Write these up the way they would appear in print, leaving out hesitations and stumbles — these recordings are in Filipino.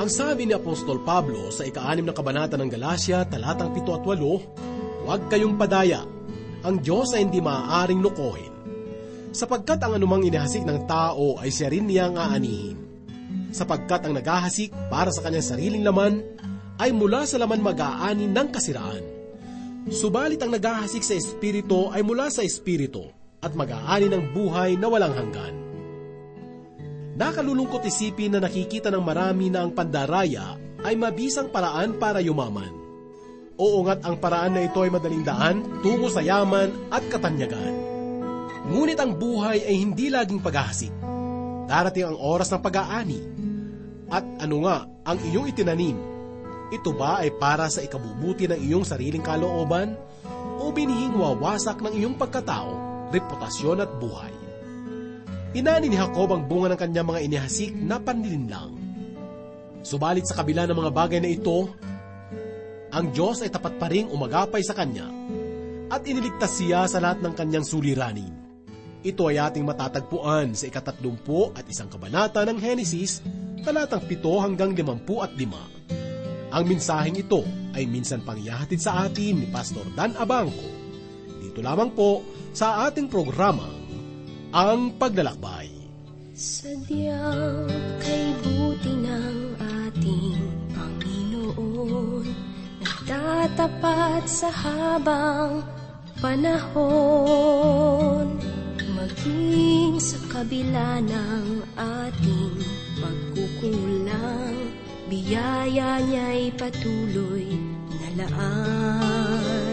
Ang sabi ni Apostol Pablo sa ika-6 na kabanata ng Galacia, talatang 7 at 8, huwag kayong padaya, ang Diyos ay hindi maaaring lokohin. Sapagkat ang anumang inihasik ng tao ay siya rin niyang aanihin. Sapagkat ang naghahasik para sa kanyang sariling laman ay mula sa laman mag-aani ng kasiraan. Subalit ang naghahasik sa Espiritu ay mula sa Espiritu at mag-aani ng buhay na walang hanggan. Nakalulungkot isipin na nakikita ng marami na ang pandaraya ay mabisang paraan para yumaman. Oo nga't ang paraan na ito ay madaling daan tungo sa yaman at katanyagan. Ngunit ang buhay ay hindi laging paghahasik. Darating ang oras ng pag-aani. At ano nga ang iyong itinanim? Ito ba ay para sa ikabubuti ng iyong sariling kalooban o binihing wawasak ng iyong pagkatao, reputasyon at buhay? Inani ni Jacob ang bunga ng kanyang mga inihasik na panlilinlang. Subalit sa kabila ng mga bagay na ito, ang Diyos ay tapat pa ring umagapay sa kanya at iniligtas siya sa lahat ng kanyang suliranin. Ito ay ating matatagpuan sa ika-31 kabanata ng Henesis, talatang 7 hanggang 55. Ang mensaheng ito ay minsan pangyahatid sa atin ni Pastor Dan Abangco. Dito lamang po sa ating programa, Ang Paglalakbay. Sadyang kay buti ng ating Panginoon, nagtatapat sa habang panahon. Maging sa kabila ng ating pagkukulang, biyaya niya'y patuloy na laan.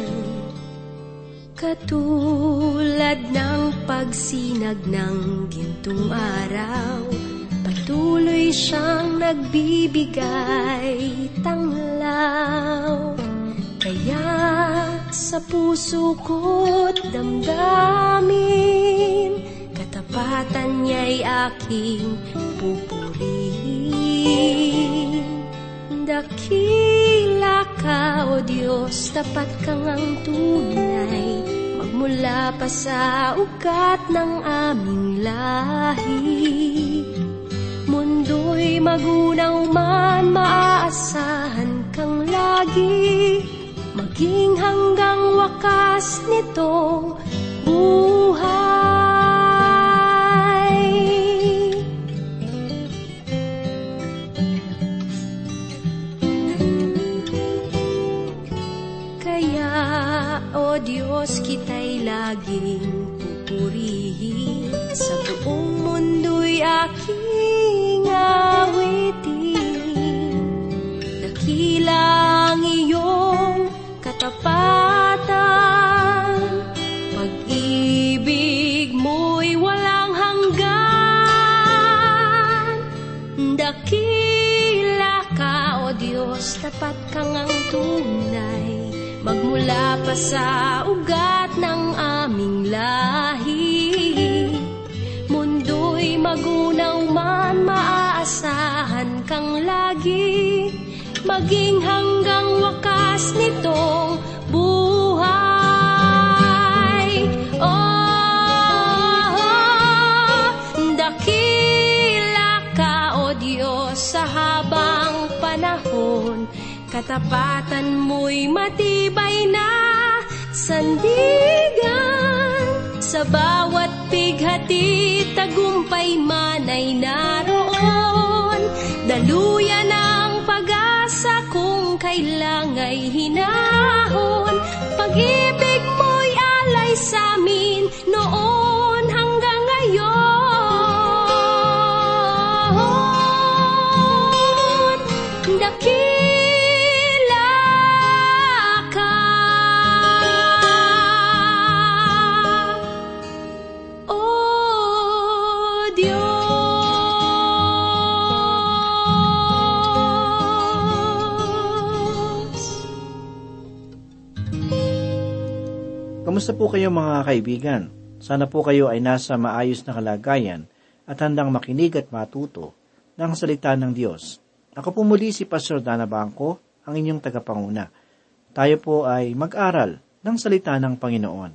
Katulad ng pagsinag ng gintong araw, patuloy siyang nagbibigay tanglaw. Kaya sa puso ko't damdamin, katapatan niya'y aking pupurihin. Dakila ka, O Diyos, tapat kang ang tunay, magmula pa sa ugat ng aming lahi. Mundo'y magunaw man, maaasahan kang lagi, maging hanggang wakas nitong buhay. O Diyos, kita'y laging pupurihin, sa buong mundo'y aking awitin. Dakila ang iyong katapatan, pag-ibig mo'y walang hanggan. Dakila ka, O Diyos, tapat kang ang tunay, magmula pa sa ugat ng aming lahi. Mundo'y magunaw man, maaasahan kang lagi, maging hanggang wakas nitong buhay. Dakila ka, O Diyos, sa habang panahon, katapatan mo'y matibay na sandigan. Sa bawat pighati, tagumpay man ay naroon. Daluyan ang pag-asa kung kailangan hinahon. Pag-ibig mo'y alay sa'min noon hanggang ngayon. Dakila ka, O Diyos. Kamusta po kayo mga kaibigan? Sana po kayo ay nasa maayos na kalagayan at handang makinig at matuto ng salita ng Diyos. Ako po muli si Pastor Dan Abangco, ang inyong tagapanguna. Tayo po ay mag-aral ng salita ng Panginoon.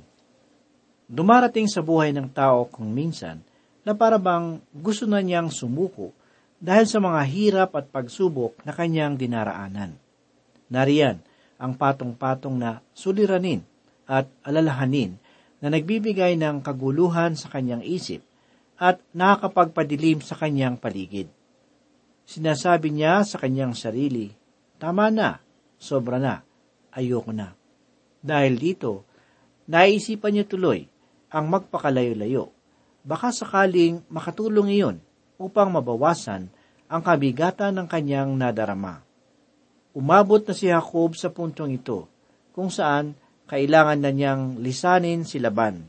Dumarating sa buhay ng tao kung minsan na para bang gusto na niyang sumuko dahil sa mga hirap at pagsubok na kanyang dinaraanan. Nariyan ang patong-patong na suliranin at alalahanin na nagbibigay ng kaguluhan sa kanyang isip at nakakapagpadilim sa kanyang paligid. Sinasabi niya sa kanyang sarili, "Tama na, sobra na, ayoko na." Dahil dito, naisipan niya tuloy ang magpakalayo-layo. Baka sakaling makatulong iyon upang mabawasan ang kabigatan ng kanyang nadarama. Umabot na si Jacob sa puntong ito, kung saan kailangan na niyang lisanin si Laban.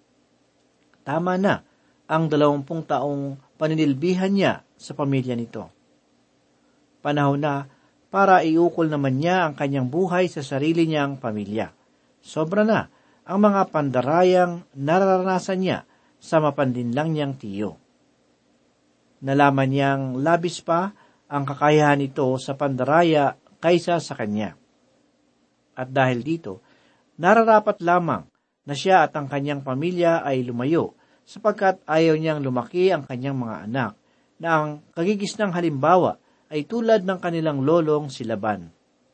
Tama na ang 20 taong paninilbihan niya sa pamilya nito. Panahon na para iukol naman niya ang kanyang buhay sa sarili niyang pamilya. Sobra na ang mga pandarayang nararanasan niya sa mapandinlang niyang tiyo. Nalaman niyang labis pa ang kakayahan nito sa pandaraya kaysa sa kanya. At dahil dito, nararapat lamang na siya at ang kanyang pamilya ay lumayo sapagkat ayaw niyang lumaki ang kanyang mga anak na ang kagigisnang halimbawa ay tulad ng kanilang lolong si Laban.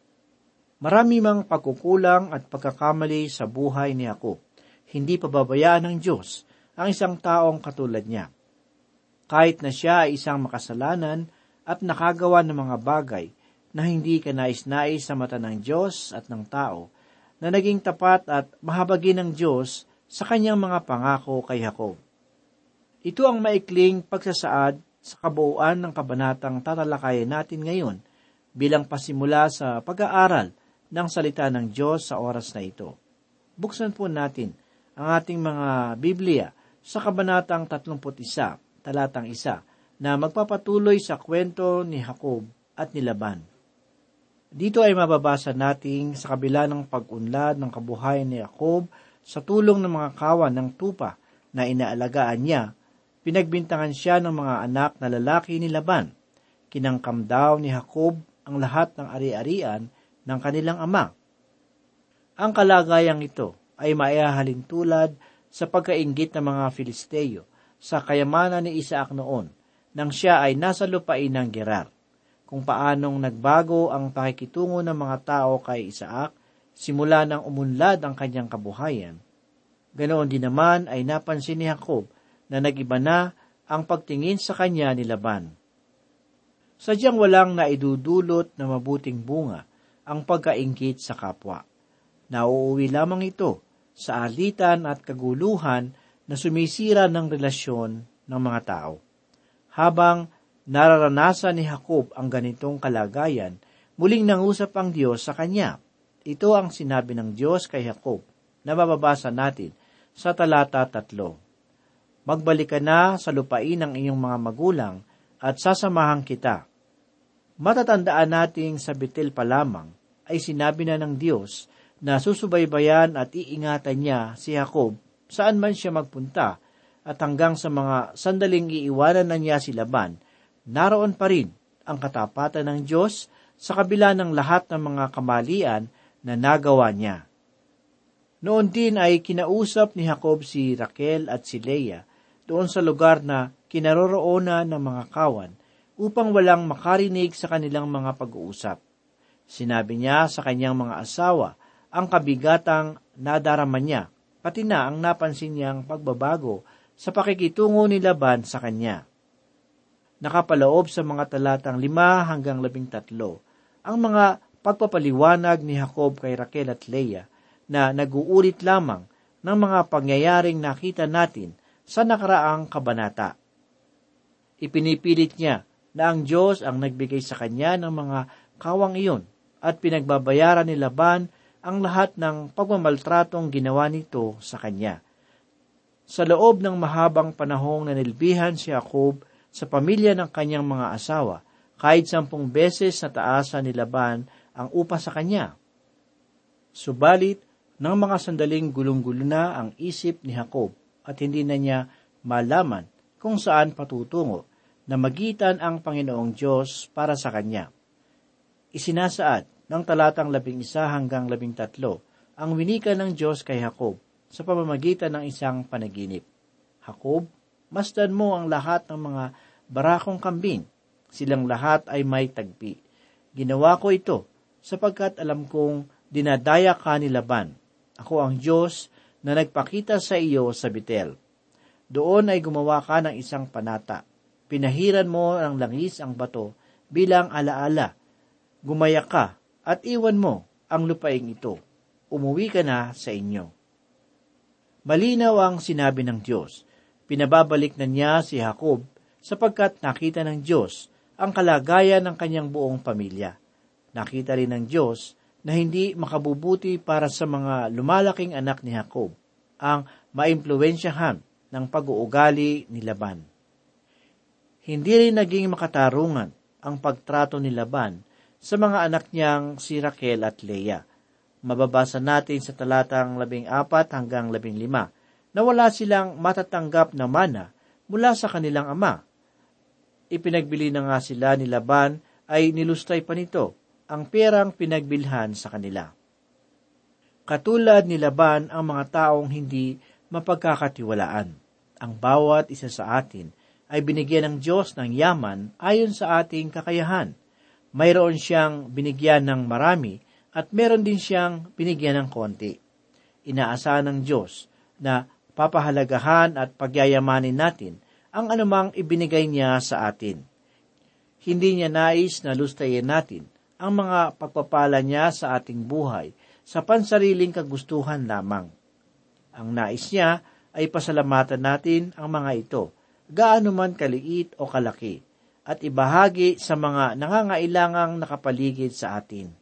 Marami mang pagkukulang at pagkakamali sa buhay ni Jacob. Hindi pababayaan ng Diyos ang isang taong katulad niya. Kahit na siya ay isang makasalanan at nakagawa ng mga bagay na hindi kanais-nais sa mata ng Diyos at ng tao, na naging tapat at mahabagin ng Diyos sa kanyang mga pangako kay Jacob. Ito ang maikling pagsasaad sa kabuuan ng kabanatang tatalakayin natin ngayon bilang pasimula sa pag-aaral ng salita ng Diyos sa oras na ito. Buksan po natin ang ating mga Biblia sa kabanatang 31, talatang 1, na magpapatuloy sa kwento ni Jacob at ni Laban. Dito ay mababasa nating sa kabila ng pag-unlad ng kabuhayan ni Jacob sa tulong ng mga kawan ng tupa na inaalagaan niya, pinagbintangan siya ng mga anak na lalaki ni Laban. Kinangkam daw ni Jacob ang lahat ng ari-arian ng kanilang ama. Ang kalagayang ito ay maihahalin tulad sa pagkainggit ng mga Filisteo sa kayamanan ni Isaac noon nang siya ay nasa lupain ng Gerar. Kung paanong nagbago ang pakikitungo ng mga tao kay Isaac simula nang umunlad ang kanyang kabuhayan, ganoon din naman ay napansin ni Jacob na nag-iba na ang pagtingin sa kanya ni Laban. Sadyang walang naidudulot na mabuting bunga ang pagkainggit sa kapwa. Nauuwi lamang ito sa alitan at kaguluhan na sumisira ng relasyon ng mga tao. Habang nararanasan ni Jacob ang ganitong kalagayan, muling nangusap ang Diyos sa kanya. Ito ang sinabi ng Diyos kay Jacob na mababasa natin sa talata 3. Magbalik ka na sa lupain ng iyong mga magulang at sasamahan kita. Matatandaan nating sa Betel pa lamang ay sinabi na ng Diyos na susubaybayan at iingatan niya si Jacob saan man siya magpunta, at hanggang sa mga sandaling iiwanan na niya si Laban, naroon pa rin ang katapatan ng Diyos sa kabila ng lahat ng mga kamalian na nagawa niya. Noon din ay kinausap ni Jacob si Raquel at si Leah doon sa lugar na kinaroroonan ng mga kawan upang walang makarinig sa kanilang mga pag-uusap. Sinabi niya sa kanyang mga asawa ang kabigatang nadarama niya, pati na ang napansin niyang pagbabago sa pakikitungo ni Laban sa kanya. Nakapaloob sa mga talatang 5 hanggang 13 ang mga pagpapaliwanag ni Jacob kay Raquel at Leah na nag-uulit lamang ng mga pangyayaring nakita natin sa nakaraang kabanata. Ipinipilit niya na ang Diyos ang nagbigay sa kanya ng mga kawang iyon at pinagbabayaran ni Laban ang lahat ng pagmamaltratong ginawa nito sa kanya. Sa loob ng mahabang panahong nanilbihan si Jacob sa pamilya ng kanyang mga asawa, kahit 10 beses na taasan ni Laban ang upa sa kanya. Subalit, ng mga sandaling gulong-gulo na ang isip ni Jacob at hindi na niya malaman kung saan patutungo na magitan ang Panginoong Diyos para sa kanya. Isinasaad ng talatang 11 hanggang 13 ang winika ng Diyos kay Jacob sa pamamagitan ng isang panaginip. Jacob, masdan mo ang lahat ng mga barakong kambing Silang lahat ay may tagpi. Ginawa ko ito sapagkat alam kong dinadaya ka ni Laban. Ako ang Diyos na nagpakita sa iyo sa Betel. Doon ay gumawa ka ng isang panata. Pinahiran mo ng langis ang bato bilang alaala. Gumaya ka at iwan mo ang lupaing ito. Umuwi ka na sa inyo. Malinaw ang sinabi ng Diyos. Pinababalik na niya si Jacob sapagkat nakita ng Diyos ang kalagayan ng kanyang buong pamilya. Nakita rin ng Diyos na hindi makabubuti para sa mga lumalaking anak ni Jacob ang maimpluwensyahan ng pag-uugali ni Laban. Hindi rin naging makatarungan ang pagtrato ni Laban sa mga anak niyang si Raquel at Leah. Mababasa natin sa talatang 14 hanggang 15 na wala silang matatanggap na mana mula sa kanilang ama. Ipinagbili na nga sila ni Laban ay nilustay pa nito ang perang pinagbilhan sa kanila. Katulad ni Laban ang mga taong hindi mapagkakatiwalaan. Ang bawat isa sa atin ay binigyan ng Diyos ng yaman ayon sa ating kakayahan. Mayroon siyang binigyan ng marami at meron din siyang binigyan ng konti. Inaasahan ng Diyos na papahalagahan at pagyayamanin natin ang anumang ibinigay niya sa atin. Hindi niya nais na lustayin natin ang mga pagpapala niya sa ating buhay sa pansariling kagustuhan lamang. Ang nais niya ay pasalamatan natin ang mga ito, gaano man kaliit o kalaki, at ibahagi sa mga nangangailangang nakapaligid sa atin.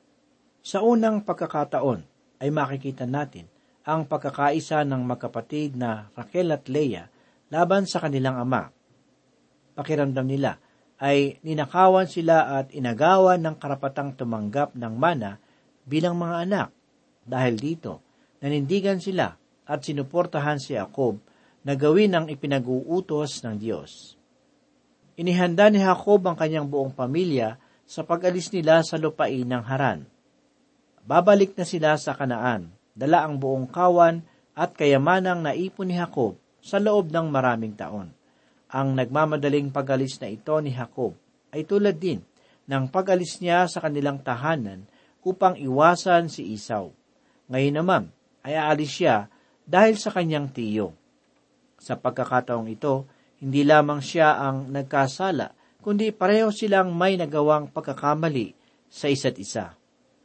Sa unang pagkakataon ay makikita natin ang pagkakaisa ng magkapatid na Raquel at Leah laban sa kanilang ama. Pakiramdam nila ay ninakawan sila at inagawan ng karapatang tumanggap ng mana bilang mga anak. Dahil dito, nanindigan sila at sinuportahan si Jacob na gawin ang ipinag-uutos ng Diyos. Inihanda ni Jacob ang kanyang buong pamilya sa pag-alis nila sa lupain ng Haran. Babalik na sila sa Kanaan, dala ang buong kawan at kayamanang naipon ni Jacob sa loob ng maraming taon. Ang nagmamadaling pag-alis na ito ni Jacob ay tulad din ng pag-alis niya sa kanilang tahanan upang iwasan si Esau. Ngayon naman ay aalis siya dahil sa kanyang tiyo. Sa pagkakataong ito, hindi lamang siya ang nagkasala, kundi pareho silang may nagawang pagkakamali sa isa't isa.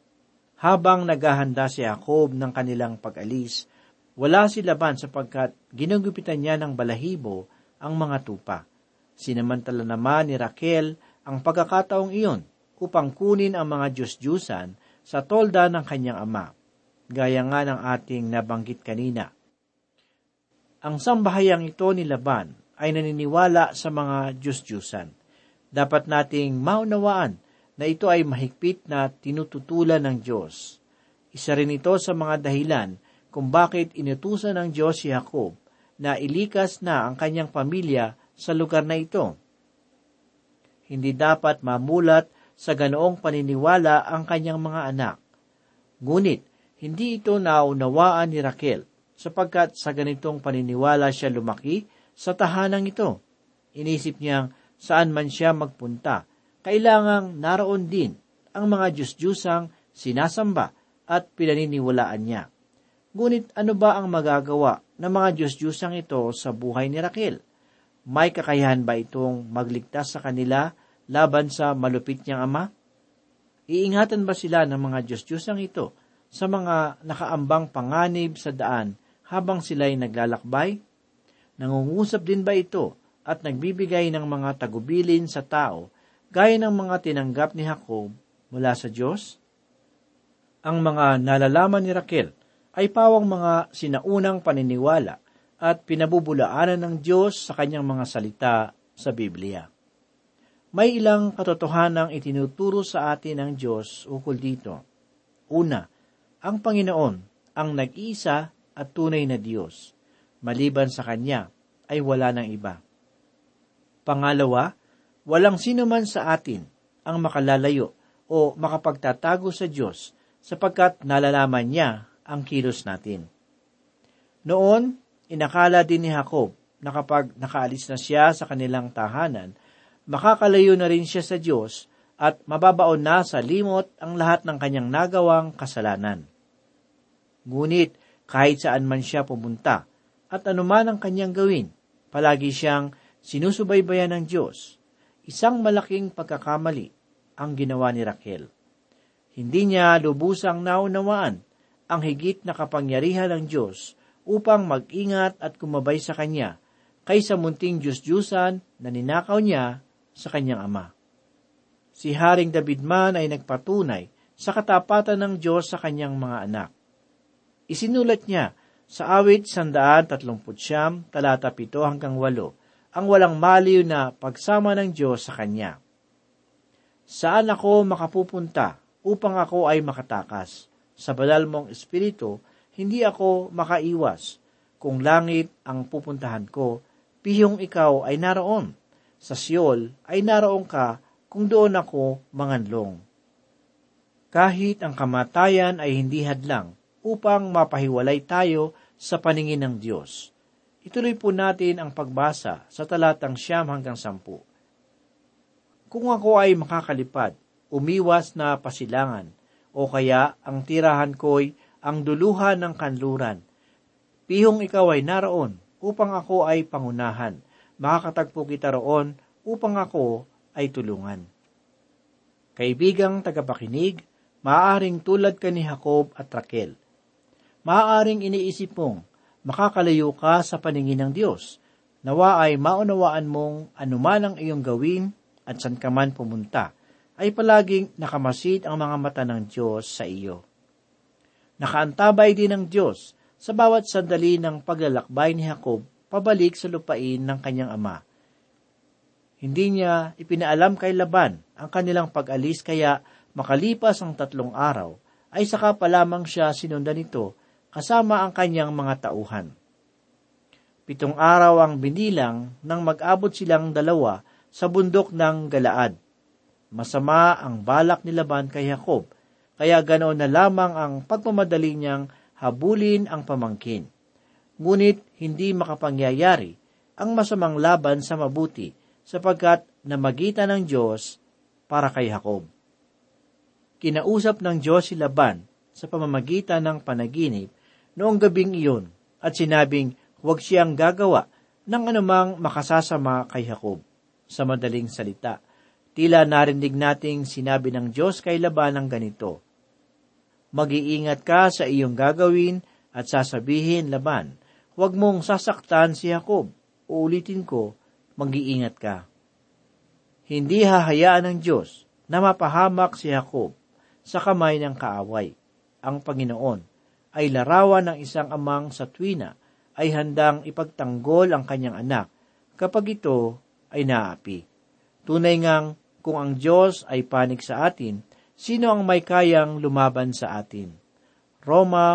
Habang naghahanda si Jacob ng kanilang pag-alis, wala si Laban sapagkat ginugupitan niya ng balahibo ang mga tupa. Sinamantala naman ni Raquel ang pagkakataong iyon upang kunin ang mga Diyos-Diyusan sa tolda ng kanyang ama, gaya nga ng ating nabanggit kanina. Ang sambahayang ito ni Laban ay naniniwala sa mga Diyos-Diyusan. Dapat nating maunawaan na ito ay mahigpit na tinututulan ng Diyos. Isa rin ito sa mga dahilan kung bakit inutusan ng Diyos si Jacob na ilikas na ang kanyang pamilya sa lugar na ito. Hindi dapat mamulat sa ganoong paniniwala ang kanyang mga anak. Ngunit, hindi ito naunawaan ni Raquel, sapagkat sa ganitong paniniwala siya lumaki sa tahanang ito. Inisip niyang saan man siya magpunta, kailangang naroon din ang mga Diyos-Diyusang sinasamba at pinaniniwalaan niya. Ngunit ano ba ang magagawa ng mga Diyos-Diyusang ito sa buhay ni Raquel? May kakayahan ba itong magligtas sa kanila laban sa malupit niyang ama? Iingatan ba sila ng mga Diyos-Diyusang ito sa mga nakaambang panganib sa daan habang sila'y naglalakbay? Nangungusap din ba ito at nagbibigay ng mga tagubilin sa tao gaya ng mga tinanggap ni Jacob mula sa Diyos? Ang mga nalalaman ni Raquel ay pawang mga sinaunang paniniwala at pinabubulaanan ng Diyos sa kanyang mga salita sa Biblia. May ilang katotohanang itinuturo sa atin ng Diyos ukol dito. Una, ang Panginoon ang nag-iisa at tunay na Diyos. Maliban sa Kanya ay wala ng iba. Pangalawa, walang sino man sa atin ang makalalayo o makapagtatago sa Diyos sapagkat nalalaman niya ang kilos natin. Noon, inakala din ni Jacob na kapag nakaalis na siya sa kanilang tahanan, makakalayo na rin siya sa Diyos at mababaon na sa limot ang lahat ng kanyang nagawang kasalanan. Ngunit kahit saan man siya pumunta at anuman ang kanyang gawin, palagi siyang sinusubaybayan ng Diyos. Isang malaking pagkakamali ang ginawa ni Raquel. Hindi niya lubusang naunawaan ang higit na kapangyarihan ng Diyos upang mag-ingat at kumabay sa kanya kaysa munting Diyos-Diyusan na ninakaw niya sa kanyang ama. Si Haring David man ay nagpatunay sa katapatan ng Diyos sa kanyang mga anak. Isinulat niya sa awit 139, talata 7 hanggang 8, ang walang maliw na pagsama ng Diyos sa kanya. Saan ako makapupunta upang ako ay makatakas? Sa banal mong espiritu, hindi ako makaiwas. Kung langit ang pupuntahan ko, pihong ikaw ay naroon. Sa Siol ay naroon ka kung doon ako manganlong. Kahit ang kamatayan ay hindi hadlang upang mapahiwalay tayo sa paningin ng Diyos. Ituloy po natin ang pagbasa sa talatang 9 hanggang 10. Kung ako ay makakalipad, umiwas na pasilangan, o kaya ang tirahan ko'y ang duluhan ng kanluran. Pihong ikaw ay naroon upang ako ay pangunahan. Makakatagpo kita roon upang ako ay tulungan. Kaibigang tagapakinig, maaaring tulad ka ni Jacob at Raquel. Maaaring iniisip mong makakalayo ka sa paningin ng Diyos. Nawa ay maunawaan mong anuman ang iyong gawin at saan ka man pumunta, ay palaging nakamasid ang mga mata ng Diyos sa iyo. Nakaantabay din ng Diyos sa bawat sandali ng paglalakbay ni Jacob pabalik sa lupain ng kanyang ama. Hindi niya ipinaalam kay Laban ang kanilang pag-alis, kaya makalipas ang 3 araw, ay saka pa lamang siya sinundan nito kasama ang kanyang mga tauhan. 7 araw ang binilang nang mag-abot silang 2 sa bundok ng Galaad. Masama ang balak ni Laban kay Jacob, kaya ganoon na lamang ang pagmamadali niyang habulin ang pamangkin. Ngunit hindi makapangyayari ang masamang laban sa mabuti, sapagkat namagitan ng Diyos para kay Jacob. Kinausap ng Diyos si Laban sa pamamagitan ng panaginip noong gabing iyon at sinabing huwag siyang gagawa ng anumang makasasama kay Jacob. Sa madaling salita, tila narinig nating sinabi ng Diyos kay Laban ng ganito, mag-iingat ka sa iyong gagawin at sasabihin, Laban, huwag mong sasaktan si Jacob. Uulitin ko, mag-iingat ka. Hindi hahayaan ng Diyos na mapahamak si Jacob sa kamay ng kaaway. Ang Panginoon ay larawan ng isang amang sa tuwina ay handang ipagtanggol ang kanyang anak kapag ito ay naapi. Tunay ngang kung ang Diyos ay panig sa atin, sino ang may kayang lumaban sa atin? Roma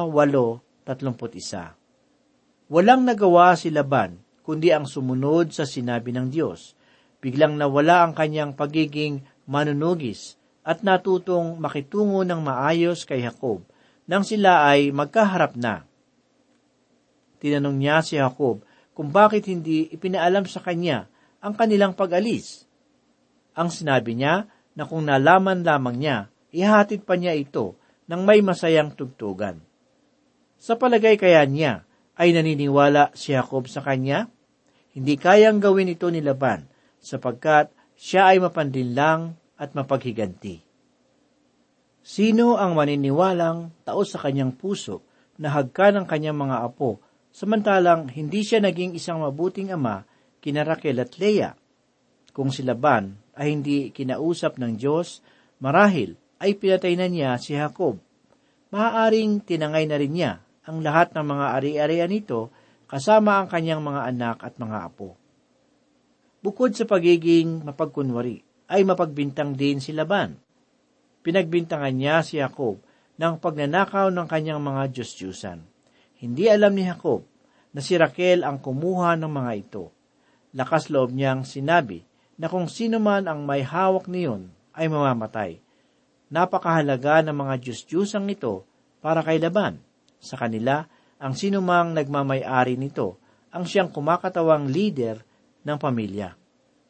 8:31. Walang nagawa si Laban, kundi ang sumunod sa sinabi ng Diyos. Biglang nawala ang kanyang pagiging manunugis at natutong makitungo ng maayos kay Jacob nang sila ay magkaharap na. Tinanong niya si Jacob kung bakit hindi ipinaalam sa kanya ang kanilang pag-alis. Ang sinabi niya na kung nalaman lamang niya, ihahatid pa niya ito ng may masayang tugtugan. Sa palagay kaya niya, ay naniniwala si Jacob sa kanya? Hindi kayang gawin ito ni Laban, sapagkat siya ay mapandinlang at mapaghiganti. Sino ang maniniwalang taos sa kanyang puso na hagkan ng kanyang mga apo, samantalang hindi siya naging isang mabuting ama kina Raquel at Leah? Kung si Laban ay hindi kinausap ng Diyos, marahil ay pinatay na niya si Jacob. Maaaring tinangay na rin niya ang lahat ng mga ari-arian nito kasama ang kanyang mga anak at mga apo. Bukod sa pagiging mapagkunwari, ay mapagbintang din si Laban. Pinagbintangan niya si Jacob ng pagnanakaw ng kanyang mga Diyos-Diyusan. Hindi alam ni Jacob na si Raquel ang kumuha ng mga ito. Lakas loob niyang sinabi na kung sino man ang may hawak niyon ay mamamatay. Napakahalaga ng mga Diyos-Diyusang ito para kay Laban. Sa kanila, ang sinumang nagmamay-ari nito ang siyang kumakatawang leader ng pamilya.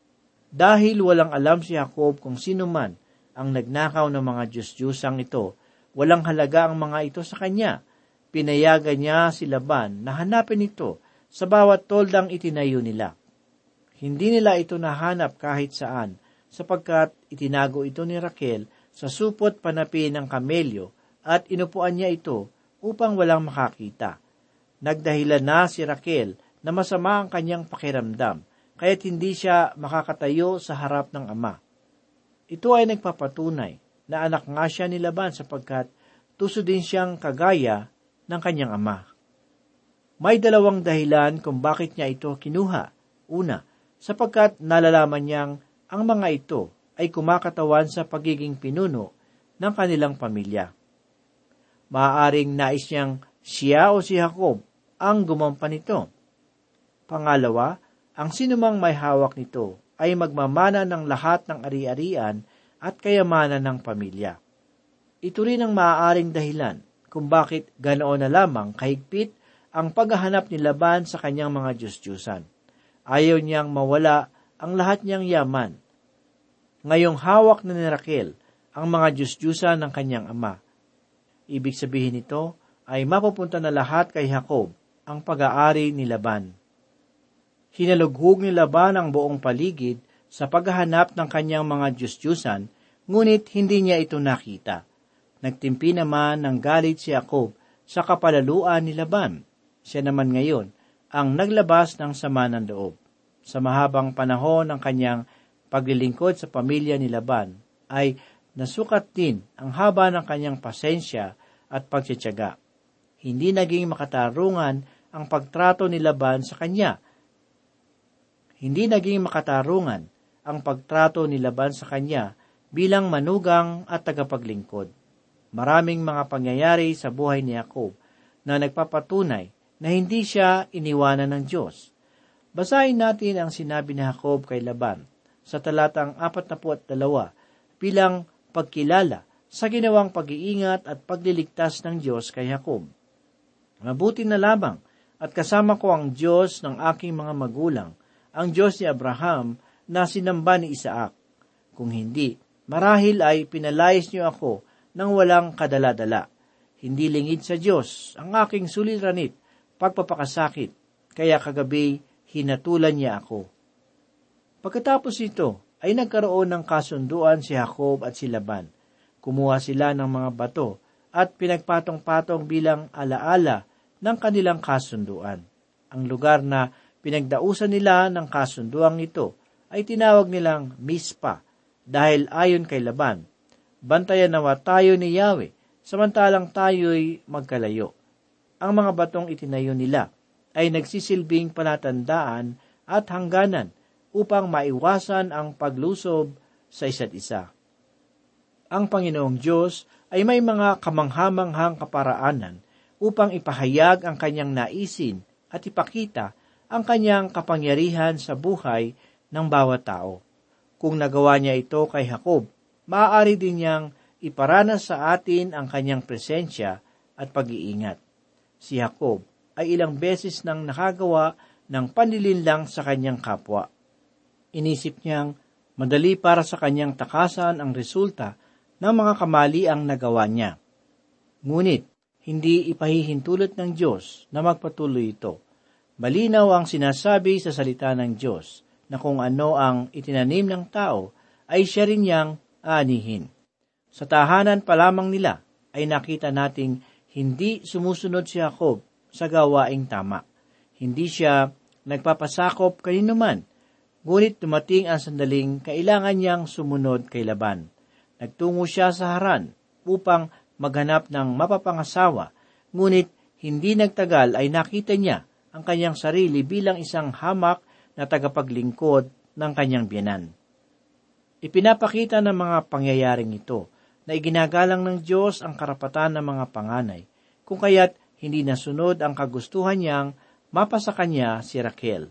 Dahil walang alam si Jacob kung sino man ang nagnakaw ng mga Diyos-Diyosang ito, walang halaga ang mga ito sa kanya. Pinayagan niya si Laban na hanapin ito sa bawat toldang itinayo nila. Hindi nila ito nahanap kahit saan, sapagkat itinago ito ni Raquel sa supot panapi ng kamelyo at inupuan niya ito upang walang makakita. Nagdahilan na si Raquel na masama ang kanyang pakiramdam, kaya't hindi siya makakatayo sa harap ng ama. Ito ay nagpapatunay na anak nga siya ni Laban sapagkat tuso din siyang kagaya ng kanyang ama. May dalawang dahilan kung bakit niya ito kinuha. Una, sapagkat nalalaman niyang ang mga ito ay kumakatawan sa pagiging pinuno ng kanilang pamilya. Maaaring nais niyang siya o si Jacob ang gumampan nito. Pangalawa, ang sinumang may hawak nito ay magmamana ng lahat ng ari-arian at kayamanan ng pamilya. Ito rin ang maaaring dahilan kung bakit ganoon na lamang kahigpit ang paghahanap ni Laban sa kanyang mga Diyos-Diyusan. Ayaw niyang mawala ang lahat niyang yaman. Ngayong hawak na ni Raquel ang mga Diyos-Diyusan ng kanyang ama. Ibig sabihin nito ay mapupunta na lahat kay Jacob ang pag-aari ni Laban. Hinalughog ni Laban ang buong paligid sa paghahanap ng kanyang mga Diyos-Diyusan, ngunit hindi niya ito nakita. Nagtimpi naman ng galit si Jacob sa kapalaluan ni Laban. Siya naman ngayon ang naglabas ng sama ng loob. Sa mahabang panahon ng kanyang paglilingkod sa pamilya ni Laban, ay nasukat din ang haba ng kanyang pasensya at pagtitiyaga. Hindi naging makatarungan ang pagtrato ni Laban sa kanya. Hindi naging makatarungan ang pagtrato ni Laban sa kanya bilang manugang at tagapaglingkod. Maraming mga pangyayari sa buhay ni Jacob na nagpapatunay na hindi siya iniwanan ng Diyos. Basahin natin ang sinabi ni Jacob kay Laban sa talatang 42 bilang pagkilala sa ginawang pag-iingat at pagliligtas ng Diyos kay Jacob. Mabuti na lamang at kasama ko ang Diyos ng aking mga magulang, ang Diyos ni Abraham na sinamba ni Isaac. Kung hindi, marahil ay pinalayas niyo ako nang walang kadala-dala. Hindi lingid sa Diyos ang aking suliranin, pagpapakasakit, kaya kagabi hinatulan niya ako. Pagkatapos ito, ay nagkaroon ng kasunduan si Jacob at si Laban. Kumuha sila ng mga bato at pinagpatong-patong bilang alaala ng kanilang kasunduan. Ang lugar na pinagdausan nila ng kasunduang ito ay tinawag nilang Mispa dahil ayon kay Laban, bantayan nawa tayo ni Yahweh samantalang tayo'y magkalayo. Ang mga batong itinayo nila ay nagsisilbing palatandaan at hangganan upang maiwasan ang paglusob sa isa't isa. Ang Panginoong Diyos ay may mga kamanghamanghang kaparaanan upang ipahayag ang kanyang naisin at ipakita ang kanyang kapangyarihan sa buhay ng bawat tao. Kung nagawa niya ito kay Jacob, maaari din niyang iparanas sa atin ang kanyang presensya at pag-iingat. Si Jacob ay ilang beses nang nakagawa ng panlilinlang sa kanyang kapwa. Inisip niyang madali para sa kanyang takasan ang resulta ng mga kamaliang nagawa niya. Ngunit, hindi ipahihintulot ng Diyos na magpatuloy ito. Malinaw ang sinasabi sa salita ng Diyos na kung ano ang itinanim ng tao ay siya rin niyang aanihin. Sa tahanan pa lamang nila ay nakita nating hindi sumusunod si Jacob sa gawaing tama. Hindi siya nagpapasakop kanino man, ngunit dumating ang sandaling kailangan niyang sumunod kay Laban. Nagtungo siya sa Haran upang maghanap ng mapapangasawa, ngunit hindi nagtagal ay nakita niya ang kanyang sarili bilang isang hamak na tagapaglingkod ng kanyang biyanan. Ipinapakita ng mga pangyayaring ito na iginagalang ng Diyos ang karapatan ng mga panganay, kung kaya't hindi nasunod ang kagustuhan niyang mapasa kanya si Raquel.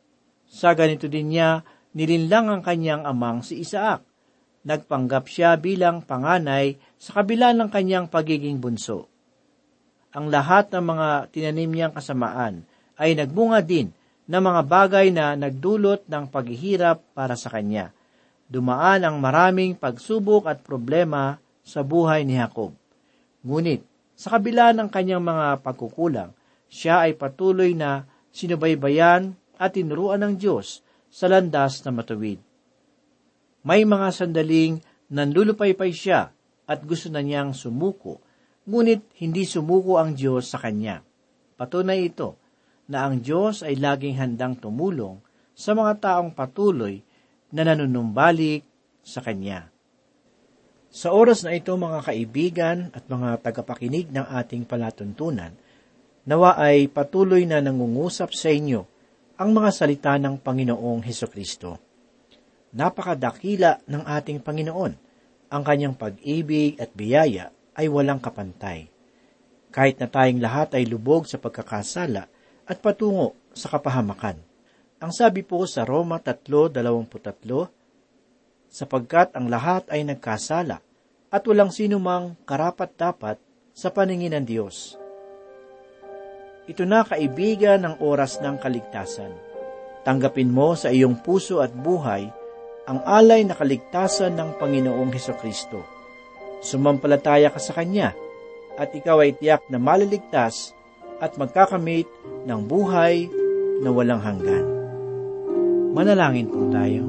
Sa ganito din niya nilinlang ang kanyang amang si Isaac. Nagpanggap siya bilang panganay sa kabila ng kanyang pagiging bunso. Ang lahat ng mga tinanim niyang kasamaan ay nagbunga din na mga bagay na nagdulot ng paghihirap para sa kanya. Dumaan ang maraming pagsubok at problema sa buhay ni Jacob. Ngunit, sa kabila ng kanyang mga pagkukulang, siya ay patuloy na sinubaybayan at tinuruan ng Diyos sa landas na matuwid. May mga sandaling nanlulupaypay siya at gusto na niyang sumuko, ngunit hindi sumuko ang Diyos sa kanya. Patunay ito na ang Diyos ay laging handang tumulong sa mga taong patuloy na nanunumbalik sa kanya. Sa oras na ito, mga kaibigan at mga tagapakinig ng ating palatuntunan, nawa ay patuloy na nangungusap sa inyo ang mga salita ng Panginoong Hesukristo. Napakadakila ng ating Panginoon. Ang kanyang pag-ibig at biyaya ay walang kapantay. Kahit na tayong lahat ay lubog sa pagkakasala at patungo sa kapahamakan. Ang sabi po sa Roma 3:23, sapagkat ang lahat ay nagkasala at walang sinumang karapat-dapat sa paningin ng Diyos. Ito na, kaibigan, ang oras ng kaligtasan. Tanggapin mo sa iyong puso at buhay ang alay na kaligtasan ng Panginoong Hesukristo. Sumampalataya ka sa Kanya at ikaw ay tiyak na maliligtas at magkakamit ng buhay na walang hanggan. Manalangin po tayo.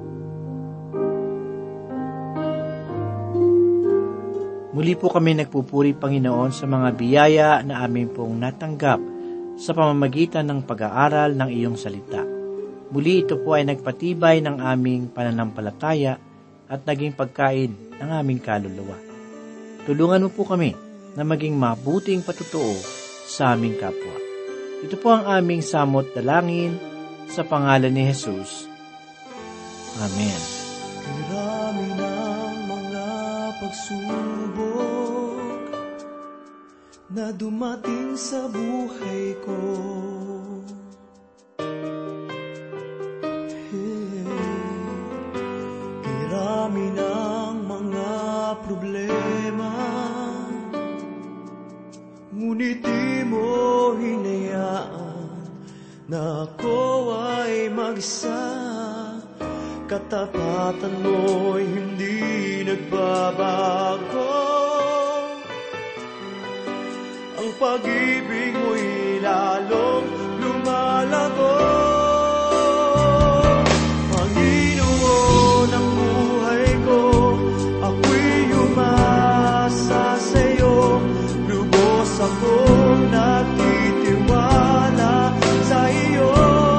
Muli po kami nagpupuri, Panginoon, sa mga biyaya na amin pong natanggap sa pamamagitan ng pag-aaral ng iyong salita. Muli ito po ay nagpatibay ng aming pananampalataya at naging pagkain ng aming kaluluwa. Tulungan mo po kami na maging mabuting patutuo sa aming kapwa. Ito po ang aming samot dalangin sa pangalan ni Jesus. Amen. Karami ng mga pagsubok na dumating sa buhay ko, karami ng mga problema, ngunit di mo hinayaan na ako ay mag-isa. Katapatan mo'y hindi nagbabago, ang pag-ibig mo'y lalong lumalago. Panginoon ng buhay ko, ako'y umasa sa'yo, lubos akong nagtitiwala sa iyo.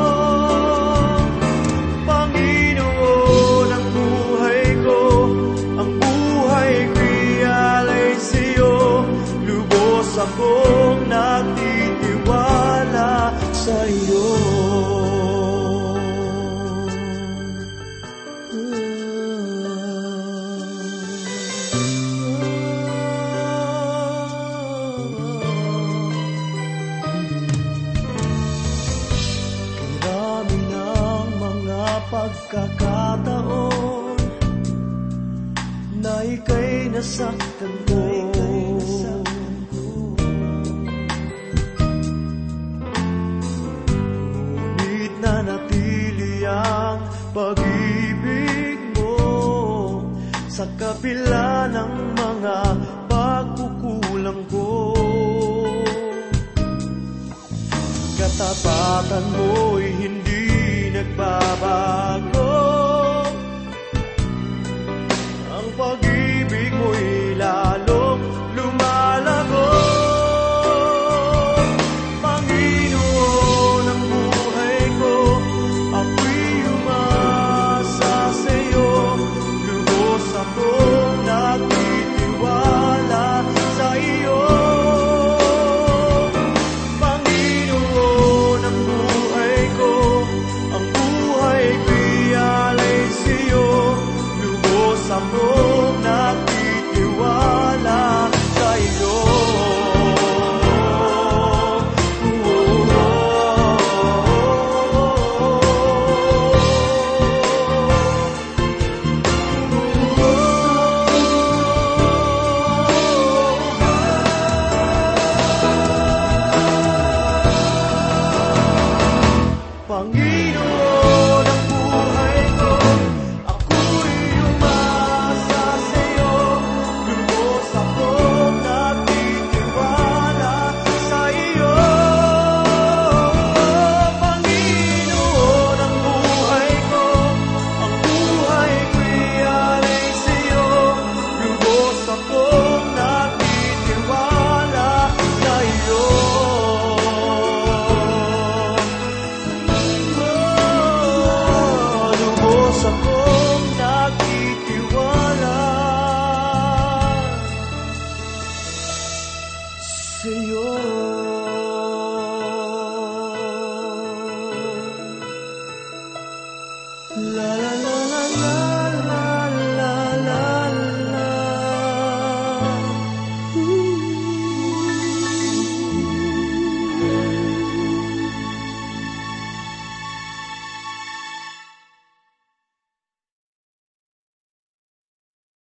Panginoon ng buhay ko, ang buhay ko'y alay sa'yo, lubos akong nagtitiwala sa iyo. Karami ng mga pagkakataon na ika'y nasaktan ko, ngunit nanatili ang pag-ibig mo sa kabila ng mga pagkukulang ko. Katapatan mo'y hindi nagbabago,